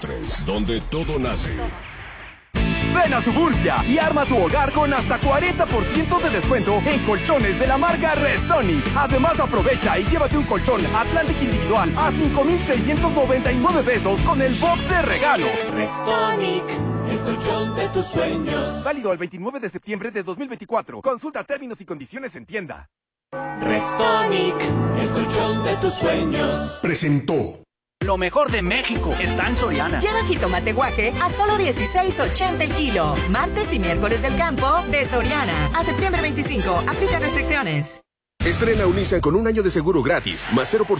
3, donde todo nace. Ven a Suburbia y arma tu hogar con hasta 40% de descuento en colchones de la marca Restonic. Además, aprovecha y llévate un colchón Atlantic individual a 5,699 pesos con el box de regalo. Restonic, el colchón de tus sueños. Válido el 29 de septiembre de 2024. Consulta términos y condiciones en tienda. Restonic, el colchón de tus sueños. Presentó. Lo mejor de México está en Soriana. Lleva jitomate guaje a solo $16.80 el kilo. Martes y miércoles del campo de Soriana. A septiembre 25. Aplica restricciones. Estrena un Nissan con un año de seguro gratis, más 0%